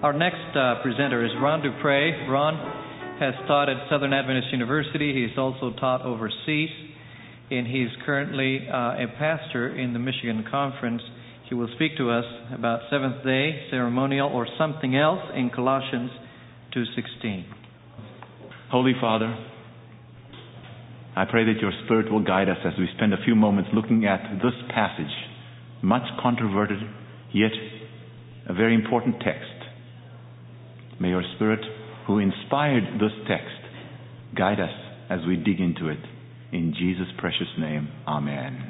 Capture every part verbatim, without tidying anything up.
Our next uh, presenter is Ron Dupre. Ron has taught at Southern Adventist University. He's also taught overseas, and he's currently uh, a pastor in the Michigan Conference. He will speak to us about seventh-day ceremonial or something else in Colossians two sixteen. Holy Father, I pray that your Spirit will guide us as we spend a few moments looking at this passage, much controverted, yet a very important text. May your Spirit, who inspired this text, guide us as we dig into it. In Jesus' precious name, Amen.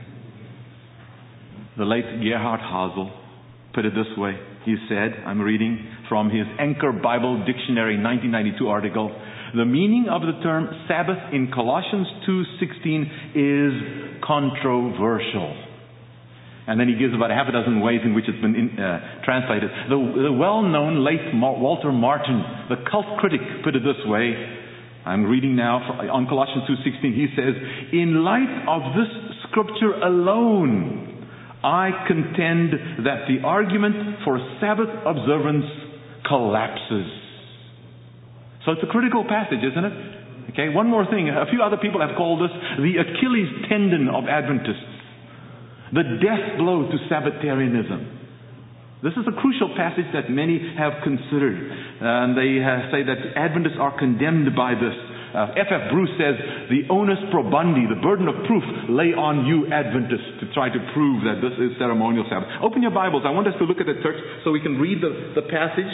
The late Gerhard Hasel put it this way. He said, I'm reading from his Anchor Bible Dictionary nineteen ninety-two article, the meaning of the term Sabbath in Colossians two sixteen is controversial. And then he gives about a half a dozen ways in which it's been in, uh, translated. The, the well-known late Ma- Walter Martin, the cult critic, put it this way. I'm reading now on Colossians two sixteen. He says, in light of this scripture alone, I contend that the argument for Sabbath observance collapses. So it's a critical passage, isn't it? Okay, one more thing. A few other people have called this the Achilles tendon of Adventists. The death blow to Sabbatarianism. This is a crucial passage that many have considered. And they uh, say that Adventists are condemned by this. Uh, F F Bruce says, the onus probandi, the burden of proof, lay on you Adventists to try to prove that this is ceremonial Sabbath. Open your Bibles. I want us to look at the text so we can read the, the passage.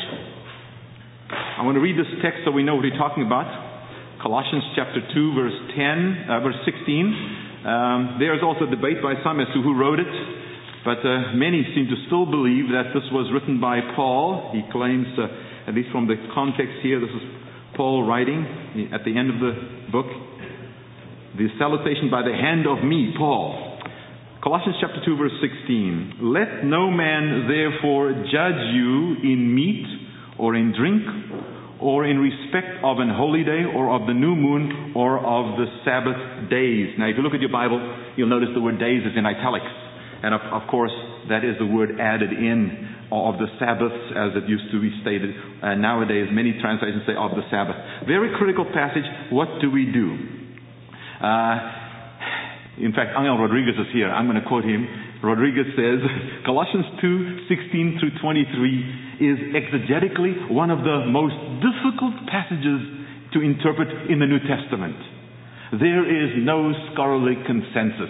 I want to read this text so we know what we're talking about. Colossians chapter two, verse ten, uh, verse sixteen. Um, there is also a debate by some as to who wrote it, but uh, many seem to still believe that this was written by Paul. He claims, uh, at least from the context here, this is Paul writing at the end of the book, the salutation by the hand of me, Paul. Colossians chapter two, verse sixteen. Let no man therefore judge you in meat or in drink, or in respect of an holy day, or of the new moon, or of the Sabbath days. Now, if you look at your Bible, you'll notice the word days is in italics. And of, of course, that is the word added in of the Sabbaths, as it used to be stated. And nowadays, many translations say of the Sabbath. Very critical passage. What do we do? Uh, in fact, Angel Rodriguez is here. I'm going to quote him. Rodriguez says, Colossians two sixteen through twenty-three is exegetically one of the most difficult passages to interpret in the New Testament. There is no scholarly consensus.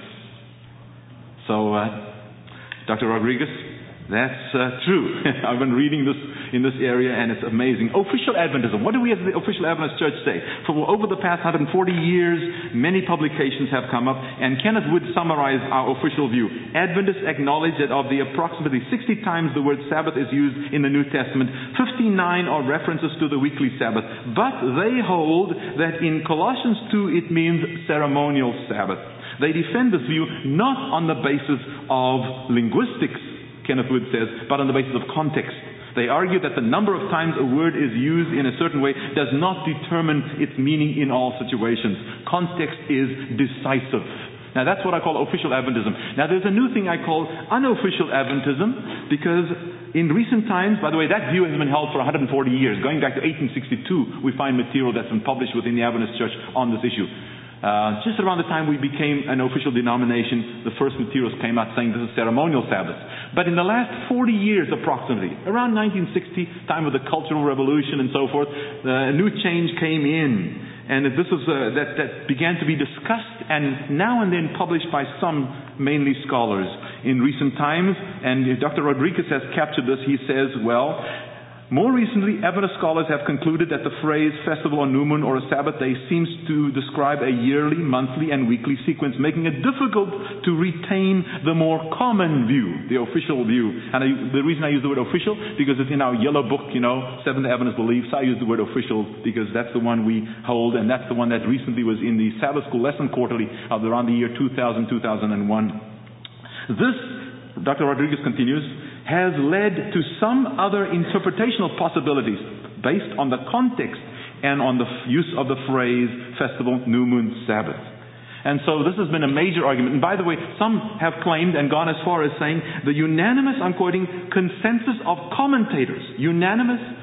So, uh, Doctor Rodriguez, that's uh, true. I've been reading this in this area and it's amazing. Official Adventism. What do we as the Official Adventist Church say? For over the past one hundred forty years, many publications have come up, and Kenneth Wood summarized our official view. Adventists acknowledge that of the approximately sixty times the word Sabbath is used in the New Testament, fifty-nine are references to the weekly Sabbath. But they hold that in Colossians two it means ceremonial Sabbath. They defend this view not on the basis of linguistics, Kenneth Wood says, but on the basis of context. They argue that the number of times a word is used in a certain way does not determine its meaning in all situations. Context is decisive. Now that's what I call official Adventism. Now there's a new thing I call unofficial Adventism, because in recent times, by the way, that view has been held for one hundred forty years. Going back to eighteen sixty-two, we find material that's been published within the Adventist Church on this issue. Uh, just around the time we became an official denomination, the first materials came out saying this is ceremonial Sabbath. But in the last forty years approximately, around nineteen sixty, time of the Cultural Revolution and so forth, uh, a new change came in. And this was uh, that, that began to be discussed and now and then published by some, mainly scholars, in recent times. And Doctor Rodriguez has captured this. He says, well, more recently, Adventist scholars have concluded that the phrase festival or new moon or a Sabbath day seems to describe a yearly, monthly, and weekly sequence, making it difficult to retain the more common view, the official view. And I, the reason I use the word official, because it's in our yellow book, you know, Seventh Adventist Beliefs. I use the word official because that's the one we hold, and that's the one that recently was in the Sabbath School Lesson Quarterly of around the year two thousand, two thousand one. This, Doctor Rodriguez continues, has led to some other interpretational possibilities based on the context and on the use of the phrase festival, new moon, Sabbath. And so this has been a major argument. And by the way, some have claimed and gone as far as saying the unanimous, I'm quoting, consensus of commentators, unanimous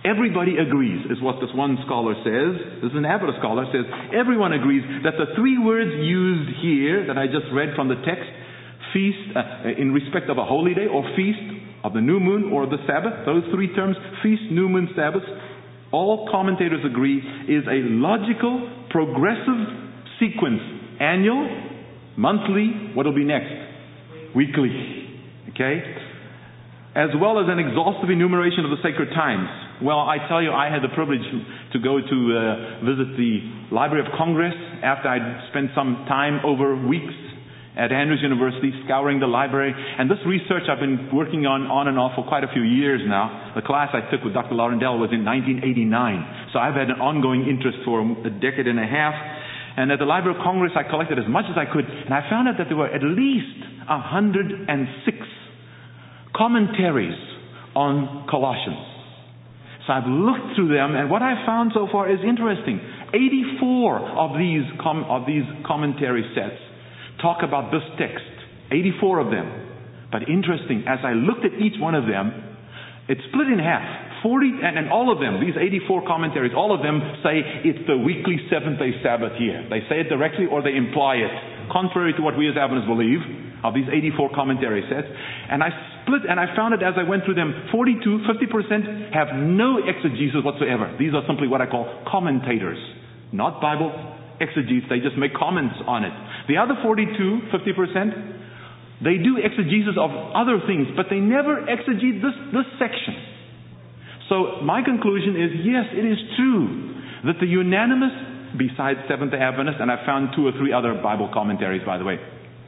Everybody agrees, is what this one scholar says. This is an Adventist scholar, says, everyone agrees that the three words used here that I just read from the text, feast, uh, in respect of a holy day, or feast of the new moon or the Sabbath, those three terms, feast, new moon, Sabbath, all commentators agree is a logical, progressive sequence. Annual, monthly, what will be next? Weekly. Okay? As well as an exhaustive enumeration of the sacred times. Well, I tell you, I had the privilege to go to uh, visit the Library of Congress after I'd spent some time over weeks at Andrews University scouring the library. And this research I've been working on on and off for quite a few years now. The class I took with Doctor Laurendale was in nineteen eighty-nine. So I've had an ongoing interest for a decade and a half. And at the Library of Congress, I collected as much as I could. And I found out that there were at least one hundred six commentaries on Colossians. So I've looked through them, and what I've found so far is interesting. eighty-four of these com- of these commentary sets talk about this text. eighty-four of them. But interesting, as I looked at each one of them, it's split in half. forty, and, and all of them, these eighty-four commentaries, all of them say it's the weekly seventh-day Sabbath year. They say it directly or they imply it, contrary to what we as Adventists believe, of these eighty-four commentary sets. And I split, and I found it as I went through them, forty-two, fifty percent have no exegesis whatsoever. These are simply what I call commentators, not Bible exegetes. They just make comments on it. The other forty-two, fifty percent, they do exegesis of other things, but they never exegete this, this section. So my conclusion is, yes, it is true that the unanimous, besides Seventh-day Adventists, and I found two or three other Bible commentaries, by the way,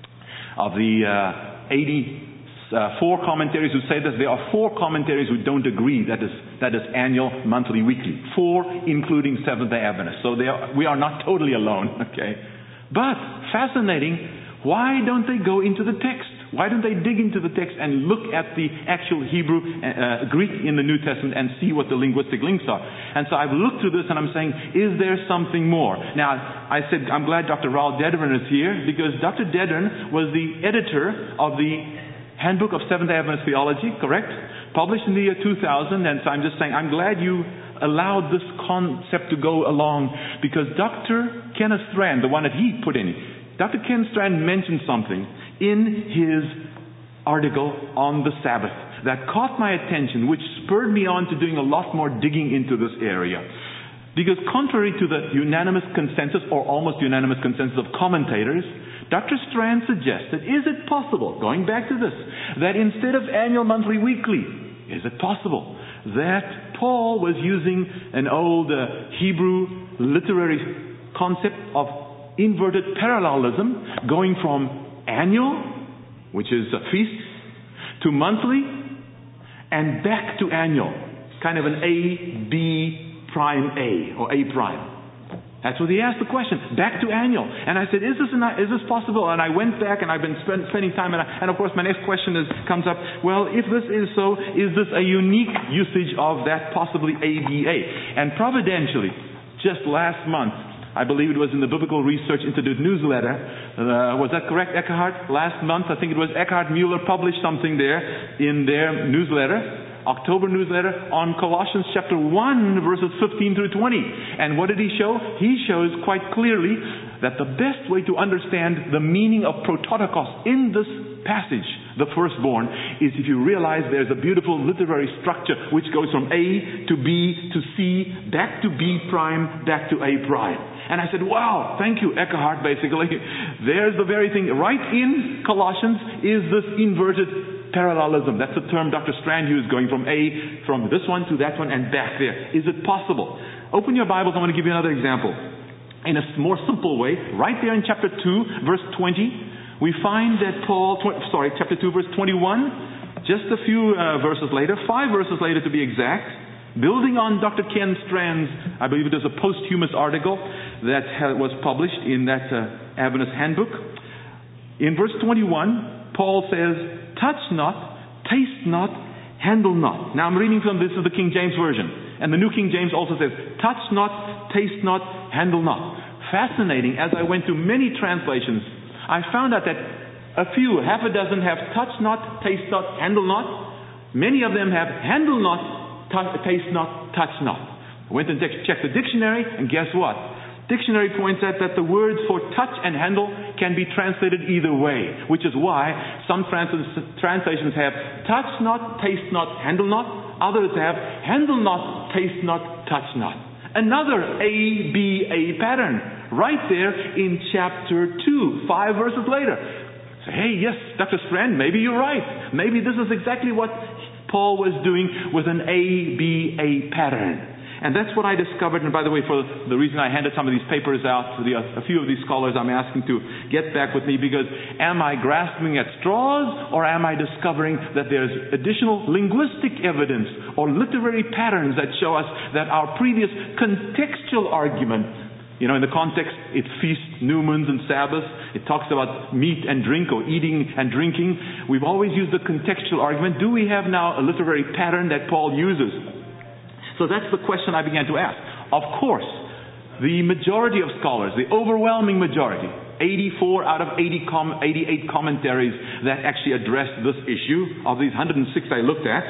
of the uh, eighty-four commentaries who say this, there are four commentaries who don't agree that is that is annual, monthly, weekly. Four, including Seventh-day Adventists. So they are, we are not totally alone, okay? But, fascinating, why don't they go into the text? Why don't they dig into the text and look at the actual Hebrew, uh, Greek in the New Testament and see what the linguistic links are? And so I've looked through this and I'm saying, is there something more? Now, I said, I'm glad Doctor Raul Dederen is here, because Doctor Dederen was the editor of the Handbook of Seventh-day Adventist Theology, correct? Published in the year two thousand, and so I'm just saying, I'm glad you allowed this concept to go along, because Doctor Kenneth Strand, the one that he put in, Doctor Ken Strand mentioned something in his article on the Sabbath that caught my attention, which spurred me on to doing a lot more digging into this area. Because contrary to the unanimous consensus, or almost unanimous consensus of commentators, Doctor Strand suggested, is it possible, going back to this, that instead of annual, monthly, weekly, is it possible that Paul was using an old uh, Hebrew literary concept of inverted parallelism, going from annual, which is a feast, to monthly, and back to annual. Kind of an A, B, prime A, or A prime. That's what he asked the question. Back to annual. And I said, is this an, is this possible? And I went back and I've been spend, spending time. And, I, and of course my next question is, comes up, well, if this is so, is this a unique usage of that possibly A B A? And providentially, just last month, I believe it was in the Biblical Research Institute newsletter. Uh, was that correct, Eckhart? Last month, I think it was Eckhart Mueller published something there in their newsletter, October newsletter, on Colossians chapter one, verses fifteen through twenty. And what did he show? He shows quite clearly that the best way to understand the meaning of prototokos in this passage, the firstborn, is if you realize there's a beautiful literary structure which goes from A to B to C, back to B prime, back to A prime. And I said, wow, thank you, Eckhart, basically. There's the very thing. Right in Colossians is this inverted parallelism. That's the term Doctor Strand used, going from A, from this one to that one and back there. Is it possible? Open your Bibles. I'm going to give you another example. In a more simple way, right there in chapter two, verse twenty, we find that Paul, tw- sorry, chapter two, verse twenty-one, just a few uh, verses later, five verses later to be exact, building on Doctor Ken Strand's, I believe it is a posthumous article that ha- was published in that uh, Adventist handbook. In verse twenty-one, Paul says, touch not, taste not, handle not. Now I'm reading from, this is the King James Version. And the New King James also says, touch not, taste not, handle not. Fascinating, as I went to many translations, I found out that a few, half a dozen have touch not, taste not, handle not. Many of them have handle not, t- taste not, touch not. I went and checked the dictionary, and guess what? Dictionary points out that the words for touch and handle can be translated either way, which is why some trans- translations have touch not, taste not, handle not. Others have handle not, taste not, touch not. Another A B A pattern right there in chapter two, five verses later. So, hey, yes, Doctor Strand, maybe you're right. Maybe this is exactly what Paul was doing with an A B A pattern. And that's what I discovered. And by the way, for the reason I handed some of these papers out to the, a few of these scholars, I'm asking to get back with me, because am I grasping at straws, or am I discovering that there's additional linguistic evidence or literary patterns that show us that our previous contextual argument, you know, in the context, it's feast, new moons, and Sabbath. It talks about meat and drink, or eating and drinking. We've always used the contextual argument. Do we have now a literary pattern that Paul uses? So that's the question I began to ask. Of course, the majority of scholars, the overwhelming majority, eighty-four out of eighty com- eighty-eight commentaries that actually address this issue, of these one hundred six I looked at,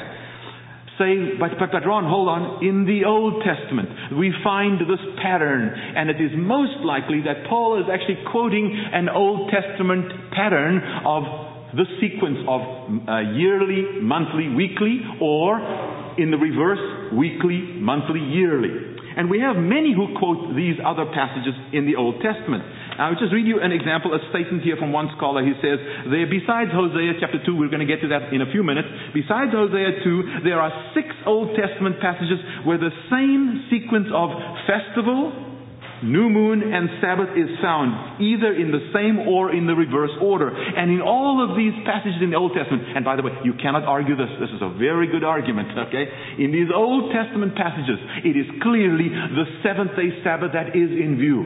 say, but, but, but Ron, hold on, in the Old Testament we find this pattern, and it is most likely that Paul is actually quoting an Old Testament pattern of the sequence of uh, yearly, monthly, weekly, or in the reverse, weekly, monthly, yearly. And we have many who quote these other passages in the Old Testament. I'll just read you an example, a statement here from one scholar. He says, there, besides Hosea chapter two, we're going to get to that in a few minutes. Besides Hosea two, there are six Old Testament passages where the same sequence of festival, new moon, and Sabbath is found, either in the same or in the reverse order. And in all of these passages in the Old Testament, and by the way, you cannot argue this. This is a very good argument, okay? In these Old Testament passages, it is clearly the seventh-day Sabbath that is in view.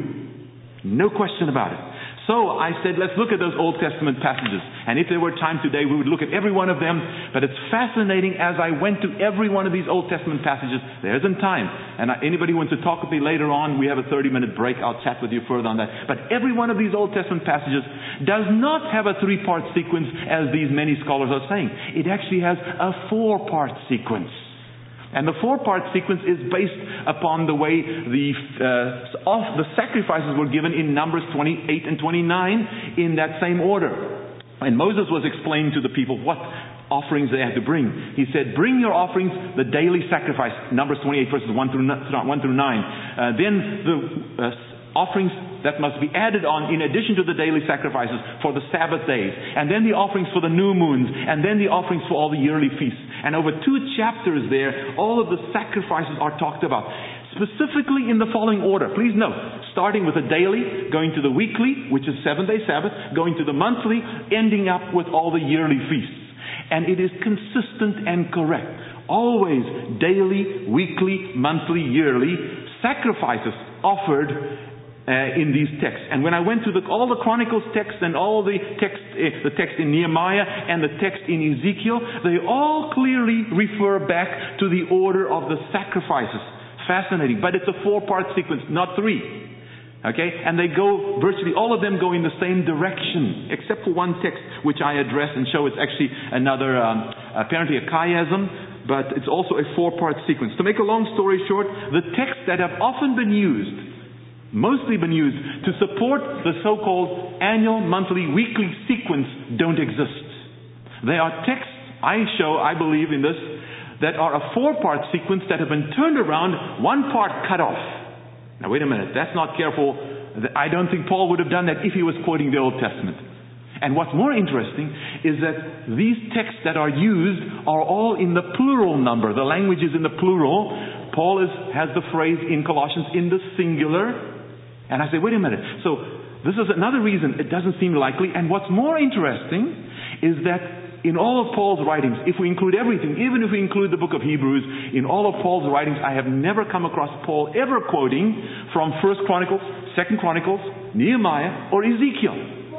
No question about it. So I said, let's look at those Old Testament passages. And if there were time today, we would look at every one of them. But it's fascinating as I went to every one of these Old Testament passages. There isn't time. And anybody wants to talk with me later on, we have a thirty-minute break. I'll chat with you further on that. But every one of these Old Testament passages does not have a three-part sequence, as these many scholars are saying. It actually has a four-part sequence. And the four-part sequence is based upon the way the uh, off, the sacrifices were given in Numbers twenty-eight and twenty-nine in that same order. And Moses was explaining to the people what offerings they had to bring. He said, bring your offerings, the daily sacrifice, Numbers twenty-eight verses one through nine. Uh, then the uh, offerings that must be added on in addition to the daily sacrifices for the Sabbath days, and then the offerings for the new moons, and then the offerings for all the yearly feasts. And over two chapters there, all of the sacrifices are talked about, specifically in the following order. Please note, starting with the daily, going to the weekly, which is seven-day Sabbath, going to the monthly, ending up with all the yearly feasts. And it is consistent and correct. Always daily, weekly, monthly, yearly sacrifices offered Uh, in these texts. And when I went to the, all the Chronicles text and all the text, uh, the text in Nehemiah and the text in Ezekiel, they all clearly refer back to the order of the sacrifices. Fascinating. But it's a four-part sequence, not three. Okay? And they go, virtually all of them go in the same direction, except for one text which I address and show it's actually another, um, apparently a chiasm, but it's also a four-part sequence. To make a long story short, the texts that have often been used mostly been used to support the so-called annual, monthly, weekly sequence don't exist. They are texts, I show, I believe in this, that are a four-part sequence that have been turned around, one part cut off. Now wait a minute, that's not careful. I don't think Paul would have done that if he was quoting the Old Testament. And what's more interesting is that these texts that are used are all in the plural number. The language is in the plural. Paul is, has the phrase in Colossians in the singular. And I say, wait a minute. So this is another reason it doesn't seem likely. And what's more interesting is that in all of Paul's writings, if we include everything, even if we include the book of Hebrews, in all of Paul's writings, I have never come across Paul ever quoting from First Chronicles, Second Chronicles, Nehemiah, or Ezekiel.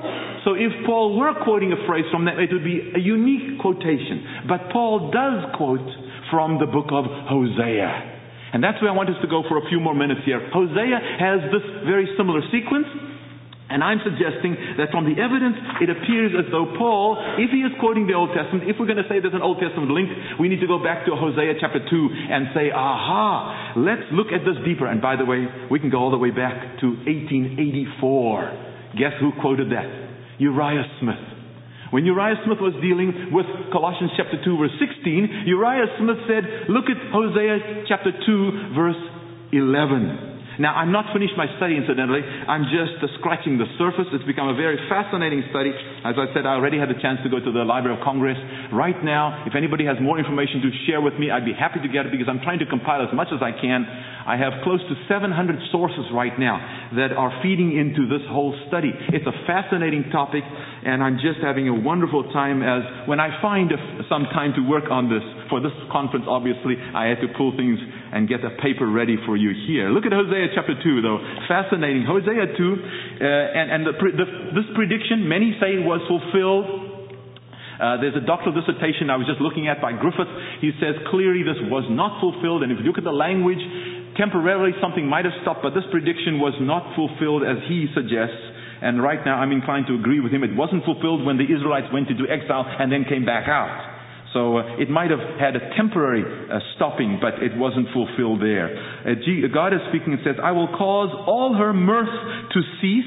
So if Paul were quoting a phrase from that, it would be a unique quotation. But Paul does quote from the book of Hosea. And that's where I want us to go for a few more minutes here. Hosea has this very similar sequence. And I'm suggesting that from the evidence, it appears as though Paul, if he is quoting the Old Testament, if we're going to say there's an Old Testament link, we need to go back to Hosea chapter two and say, aha, let's look at this deeper. And by the way, we can go all the way back to eighteen eighty-four. Guess who quoted that? Uriah Smith. When Uriah Smith was dealing with Colossians chapter two verse sixteen, Uriah Smith said, look at Hosea chapter two verse eleven. Now, I'm not finished my study, incidentally. I'm just uh, scratching the surface. It's become a very fascinating study. As I said, I already had the chance to go to the Library of Congress. Right now, if anybody has more information to share with me, I'd be happy to get it because I'm trying to compile as much as I can. I have close to seven hundred sources right now that are feeding into this whole study. It's a fascinating topic, and I'm just having a wonderful time as when I find a, some time to work on this. For this conference, obviously, I had to pull things and get a paper ready for you here. Look at Hosea chapter two, though. Fascinating. Hosea two, uh, and, and the, the, this prediction, many say, was fulfilled. Uh, there's a doctoral dissertation I was just looking at by Griffith. He says clearly this was not fulfilled, and if you look at the language, temporarily something might have stopped, but this prediction was not fulfilled as he suggests. And right now I'm inclined to agree with him. It wasn't fulfilled when the Israelites went into exile and then came back out. So uh, it might have had a temporary uh, stopping, but it wasn't fulfilled there. Uh, G- God is speaking and says, I will cause all her mirth to cease,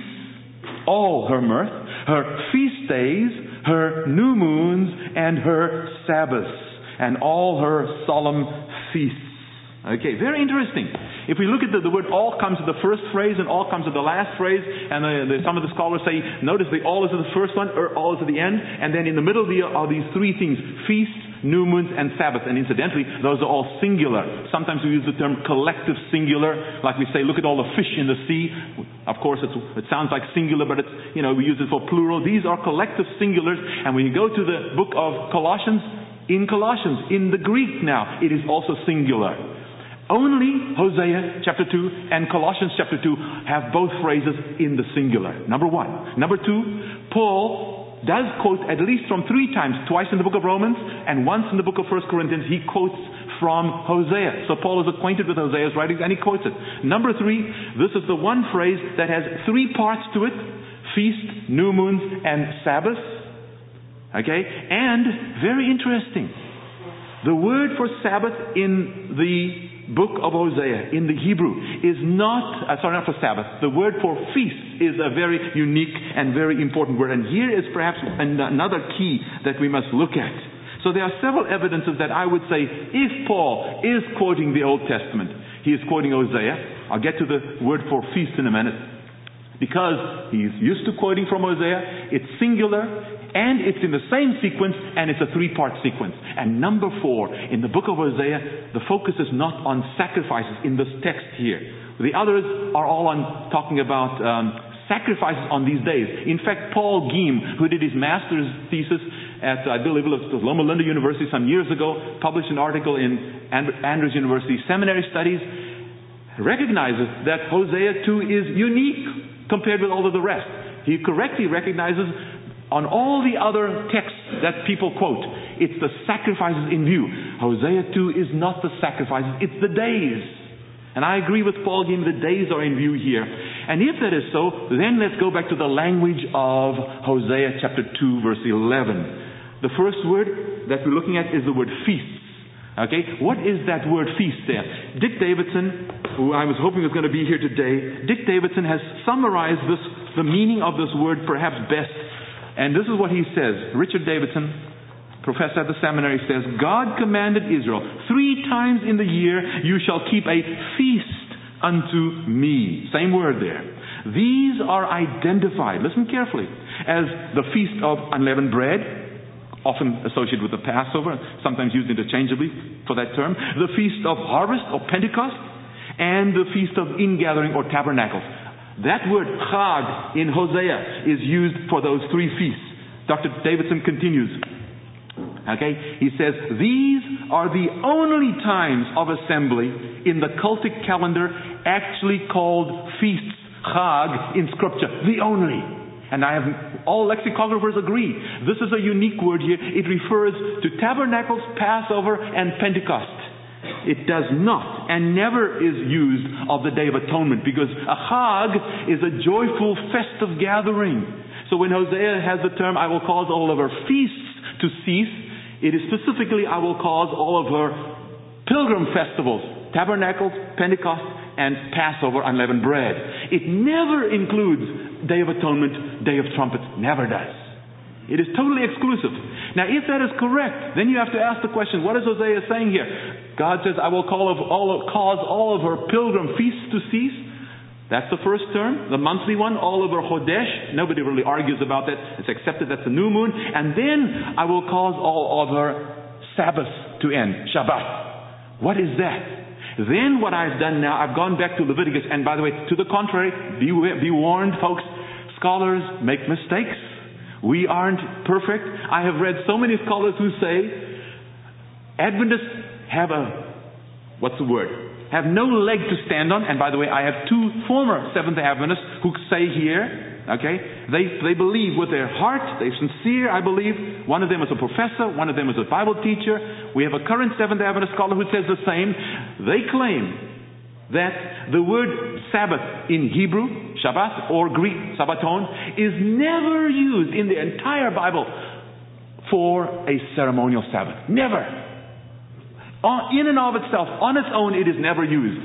all her mirth, her feast days, her new moons, and her Sabbaths, and all her solemn feasts. Okay, very interesting. If we look at the, the word all comes at the first phrase and all comes at the last phrase, and the, the, some of the scholars say, notice the all is at the first one, or all is at the end, and then in the middle the, are these three things, feast, new moons, and Sabbath. And incidentally, those are all singular. Sometimes we use the term collective singular, like we say, look at all the fish in the sea. Of course, it's, it sounds like singular, but it's, you know, we use it for plural. These are collective singulars, and when you go to the book of Colossians, in Colossians, in the Greek now, it is also singular. Only Hosea chapter two and Colossians chapter two have both phrases in the singular. Number one. Number two, Paul does quote at least from three times, twice in the book of Romans and once in the book of First Corinthians, he quotes from Hosea. So Paul is acquainted with Hosea's writings and he quotes it. Number three, this is the one phrase that has three parts to it: feast, new moons, and Sabbath. Okay? And very interesting, the word for Sabbath in the book of Hosea, in the Hebrew, is not, uh, sorry, not for Sabbath. The word for feast is a very unique and very important word. And here is perhaps an, another key that we must look at. So there are several evidences that I would say, if Paul is quoting the Old Testament, he is quoting Hosea. I'll get to the word for feast in a minute. Because he's used to quoting from Hosea, it's singular, and it's in the same sequence, and it's a three-part sequence. And number four, in the book of Hosea, the focus is not on sacrifices in this text here. The others are all on talking about um, sacrifices on these days. In fact, Paul Geem, who did his master's thesis at, I believe it was Loma Linda University some years ago, published an article in Andrews University Seminary Studies, recognizes that Hosea two is unique compared with all of the rest. He correctly recognizes on all the other texts that people quote, it's the sacrifices in view. Hosea two is not the sacrifices, it's the days. And I agree with Paul Geem, the days are in view here. And if that is so, then let's go back to the language of Hosea chapter two verse eleven. The first word that we're looking at is the word feasts. Okay, what is that word feast there? Dick Davidson, who I was hoping was going to be here today, Dick Davidson has summarized this, the meaning of this word perhaps best. And this is what he says. Richard Davidson, professor at the seminary, says, God commanded Israel, three times in the year you shall keep a feast unto me. Same word there. These are identified, listen carefully, as the feast of unleavened bread, often associated with the Passover, sometimes used interchangeably for that term, the feast of harvest or Pentecost, and the feast of ingathering or tabernacles. That word chag in Hosea is used for those three feasts. Doctor Davidson continues. Okay, he says, these are the only times of assembly in the cultic calendar actually called feasts, chag, in Scripture. The only. And I have, all lexicographers agree. This is a unique word here. It refers to tabernacles, Passover, and Pentecost. It does not and never is used of the Day of Atonement, because a Chag is a joyful, festive gathering. So when Hosea has the term, I will cause all of her feasts to cease, it is specifically, I will cause all of her pilgrim festivals, Tabernacles, Pentecost, and Passover, unleavened bread. It never includes Day of Atonement, Day of Trumpets. Never does. It is totally exclusive. Now, if that is correct, then you have to ask the question, what is Hosea saying here? God says, I will call of all of, cause all of her pilgrim feasts to cease. That's the first term. The monthly one, all of her Chodesh. Nobody really argues about that. It's accepted. That's the new moon. And then I will cause all of her Sabbaths to end. Shabbat. What is that? Then what I've done now, I've gone back to Leviticus. And by the way, to the contrary, be, be warned, folks, scholars make mistakes. We aren't perfect. I have read so many scholars who say Adventists have a, what's the word? Have no leg to stand on. And by the way, I have two former Seventh-day Adventists who say here, okay, they they believe with their heart, they're sincere, I believe. One of them is a professor, one of them is a Bible teacher. We have a current Seventh-day Adventist scholar who says the same. They claim that the word Sabbath in Hebrew, Shabbat, or Greek, Sabbaton, is never used in the entire Bible for a ceremonial Sabbath. Never. In and of itself, on its own, it is never used.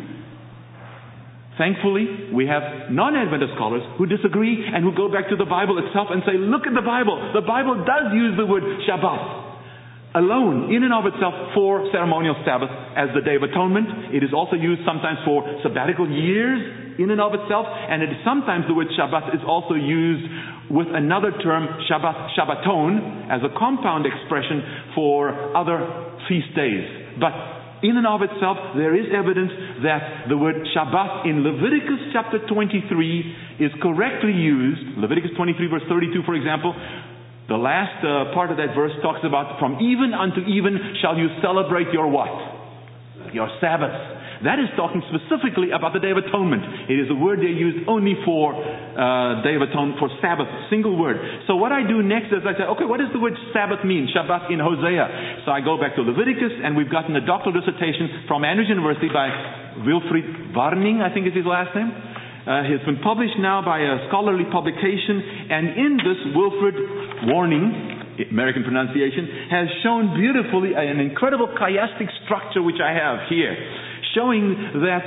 Thankfully, we have non-Adventist scholars who disagree and who go back to the Bible itself and say, look at the Bible. The Bible does use the word Shabbat alone, in and of itself, for ceremonial Sabbath as the Day of Atonement. It is also used sometimes for sabbatical years, in and of itself. And it is sometimes the word Shabbat is also used with another term, Shabbat, Shabbaton, as a compound expression for other feast days. But in and of itself, there is evidence that the word Shabbat in Leviticus chapter twenty-three is correctly used. Leviticus twenty-three verse thirty-two, for example. The last uh, part of that verse talks about, from even unto even shall you celebrate your what? Your Sabbath. That is talking specifically about the Day of Atonement. It is a word they use only for uh, Day of Atonement, for Sabbath, single word. So what I do next is I say, okay, what does the word Sabbath mean? Shabbat in Hosea. So I go back to Leviticus, and we've gotten a doctoral dissertation from Andrews University by Wilfried Warning, I think is his last name. Uh, it's been published now by a scholarly publication, and in this, Wilfried Warning, American pronunciation, has shown beautifully an incredible chiastic structure which I have here, showing that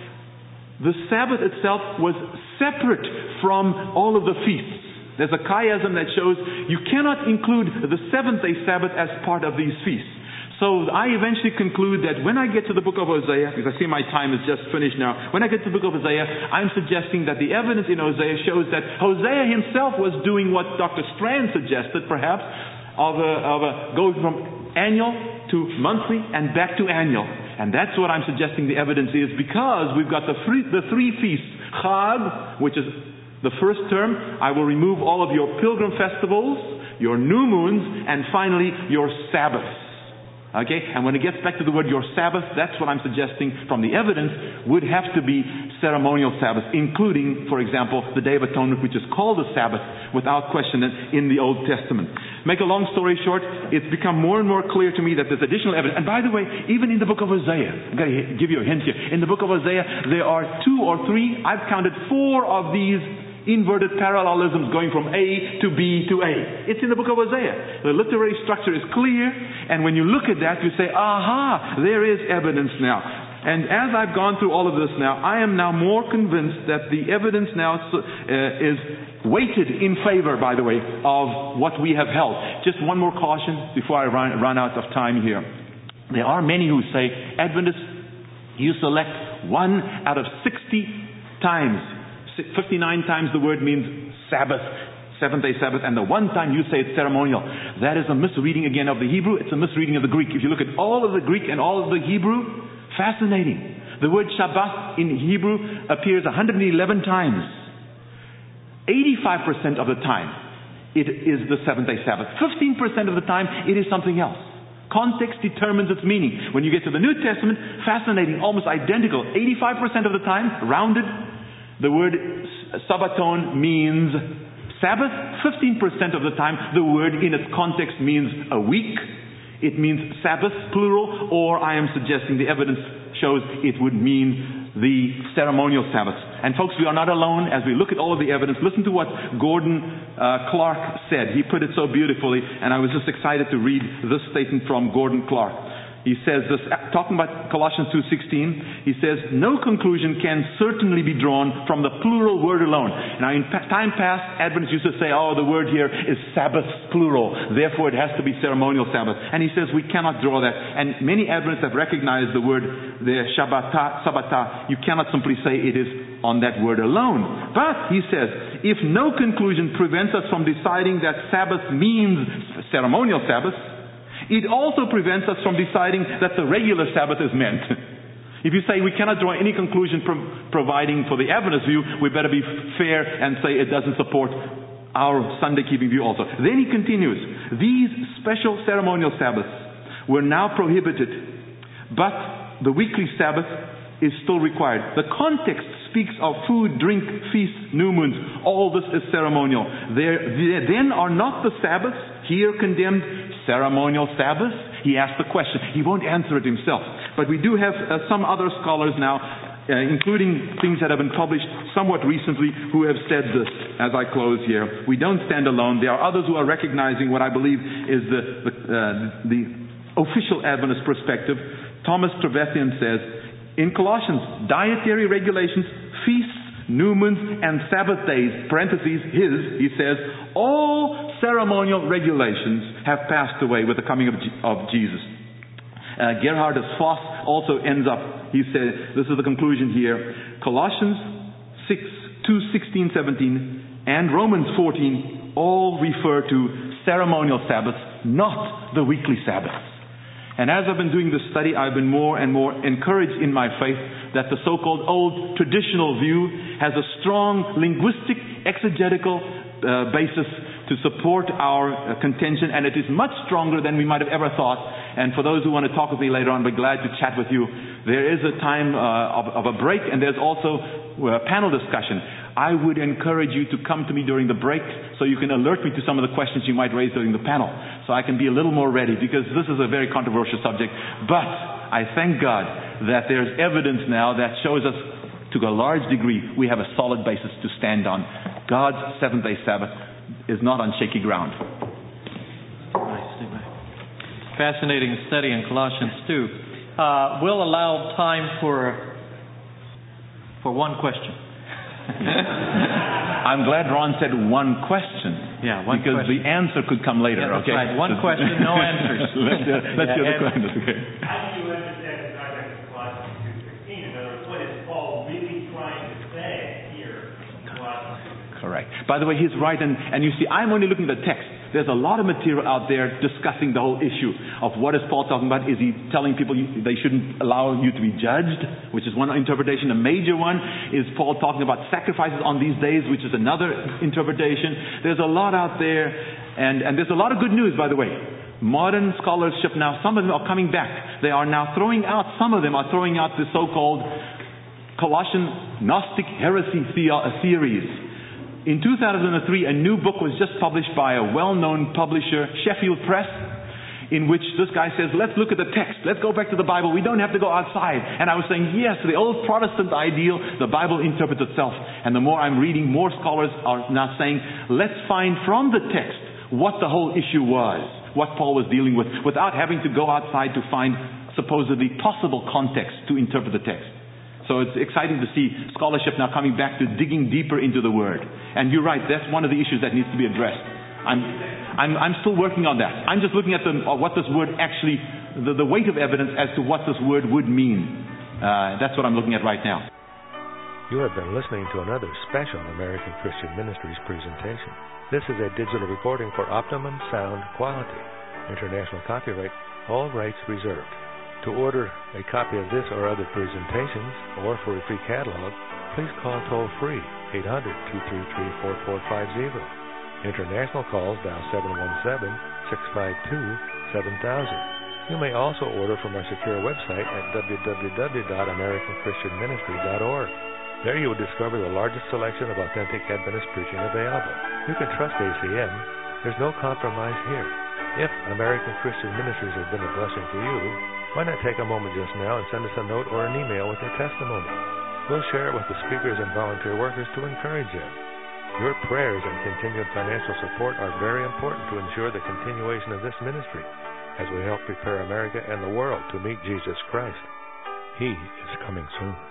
the Sabbath itself was separate from all of the feasts. There's a chiasm that shows you cannot include the seventh-day Sabbath as part of these feasts. So I eventually conclude that when I get to the book of Hosea, because I see my time is just finished now, when I get to the book of Hosea, I'm suggesting that the evidence in Hosea shows that Hosea himself was doing what Doctor Strand suggested, perhaps, of a, of a going from annual to monthly and back to annual. And that's what I'm suggesting the evidence is, because we've got the three, the three feasts. Chag, which is the first term, I will remove all of your pilgrim festivals, your new moons, and finally your Sabbaths. Okay? And when it gets back to the word your Sabbath, that's what I'm suggesting from the evidence would have to be ceremonial Sabbath, including, for example, the Day of Atonement, which is called the Sabbath, without question, in the Old Testament. Make a long story short, it's become more and more clear to me that there's additional evidence. And by the way, even in the book of Hosea, I'm going to give you a hint here. In the book of Hosea, there are two or three, I've counted four of these inverted parallelisms going from A to B to A. It's in the book of Hosea. The literary structure is clear, and when you look at that, you say, aha, there is evidence now. And as I've gone through all of this now, I am now more convinced that the evidence now uh, is weighted in favor, by the way, of what we have held. Just one more caution before I run, run out of time here. There are many who say, Adventists, you select one out of sixty times. fifty-nine times the word means Sabbath, seventh-day Sabbath, and the one time you say it's ceremonial. That is a misreading again of the Hebrew. It's a misreading of the Greek. If you look at all of the Greek and all of the Hebrew, fascinating. The word Shabbat in Hebrew appears one hundred eleven times. eighty-five percent of the time it is the seventh-day Sabbath. fifteen percent of the time it is something else. Context determines its meaning. When you get to the New Testament, fascinating, almost identical. eighty-five percent of the time, rounded, the word Sabbaton means Sabbath. fifteen percent of the time, the word in its context means a week. It means Sabbath, plural, or I am suggesting the evidence shows it would mean the ceremonial Sabbath. And folks, we are not alone as we look at all of the evidence. Listen to what Gordon uh, Clark said. He put it so beautifully, and I was just excited to read this statement from Gordon Clark. He says this, talking about Colossians two sixteen, he says, no conclusion can certainly be drawn from the plural word alone. Now, in time past, Adventists used to say, oh, the word here is Sabbath, plural. Therefore, it has to be ceremonial Sabbath. And he says we cannot draw that. And many Adventists have recognized the word, the Shabbata, Sabbata. You cannot simply say it is on that word alone. But, he says, if no conclusion prevents us from deciding that Sabbath means ceremonial Sabbath, it also prevents us from deciding that the regular Sabbath is meant. If you say we cannot draw any conclusion from providing for the Adventist view, we better be fair and say it doesn't support our Sunday keeping view also. Then he continues, these special ceremonial Sabbaths were now prohibited, but the weekly Sabbath is still required. The context speaks of food, drink, feasts, new moons. All this is ceremonial. There, there then are not the Sabbaths here condemned ceremonial Sabbath? He asked the question. He won't answer it himself. But we do have uh, some other scholars now, uh, including things that have been published somewhat recently, who have said this as I close here. We don't stand alone. There are others who are recognizing what I believe is the, the, uh, the official Adventist perspective. Thomas Trevethian says, in Colossians, dietary regulations, feasts, new moons, and Sabbath days, parentheses, his, he says, all ceremonial regulations have passed away with the coming of, G- of Jesus. Uh, Gerhardus Voss also ends up, he said, this is the conclusion here, Colossians six, two, sixteen, seventeen, and Romans fourteen all refer to ceremonial Sabbaths, not the weekly Sabbaths. And as I've been doing this study, I've been more and more encouraged in my faith that the so-called old traditional view has a strong linguistic, exegetical uh, basis to support our uh, contention, and it is much stronger than we might have ever thought. And for those who want to talk with me later on, I'll be glad to chat with you. There is a time uh, of, of a break, and there's also a panel discussion. I would encourage you to come to me during the break so you can alert me to some of the questions you might raise during the panel, so I can be a little more ready, because this is a very controversial subject. But I thank God that there's evidence now that shows us to a large degree we have a solid basis to stand on. God's seventh-day Sabbath is not on shaky ground. Fascinating study in Colossians two. Uh, we'll allow time for for one question. I'm glad Ron said one question. Yeah, one because question. the answer could come later. Yeah, that's okay, right. One question, no answers. let's hear, let's yeah, hear the question. Okay. How do you understand the context of Colossians two sixteen? In other words, what is Paul really trying to say here in Colossians two sixteen? Correct. By the way, he's right, and, and you see, I'm only looking at the text. There's a lot of material out there discussing the whole issue of what is Paul talking about. Is he telling people you, they shouldn't allow you to be judged, which is one interpretation. A major one is Paul talking about sacrifices on these days, which is another interpretation. There's a lot out there, and, and there's a lot of good news, by the way. Modern scholarship now, some of them are coming back. They are now throwing out, some of them are throwing out the so-called Colossian Gnostic heresy theories. In two thousand three, a new book was just published by a well-known publisher, Sheffield Press, in which this guy says, let's look at the text. Let's go back to the Bible. We don't have to go outside. And I was saying, yes, the old Protestant ideal, the Bible interprets itself. And the more I'm reading, more scholars are now saying, let's find from the text what the whole issue was, what Paul was dealing with, without having to go outside to find supposedly possible context to interpret the text. So it's exciting to see scholarship now coming back to digging deeper into the Word. And you're right, that's one of the issues that needs to be addressed. I'm, I'm, I'm still working on that. I'm just looking at the, uh, what this word actually, the, the weight of evidence as to what this word would mean. Uh, that's what I'm looking at right now. You have been listening to another special American Christian Ministries presentation. This is a digital recording for optimum sound quality. International copyright, all rights reserved. To order a copy of this or other presentations, or for a free catalog, please call toll-free eight hundred, two three three, four four five zero. International calls dial seven one seven, six five two, seven thousand. You may also order from our secure website at w w w dot american christian ministry dot org. There you will discover the largest selection of authentic Adventist preaching available. You can trust A C M. There's no compromise here. If American Christian Ministries has been a blessing to you, Why not take a moment just now and send us a note or an email with your testimony? We'll share it with the speakers and volunteer workers to encourage them. Your prayers and continued financial support are very important to ensure the continuation of this ministry as we help prepare America and the world to meet Jesus Christ. He is coming soon.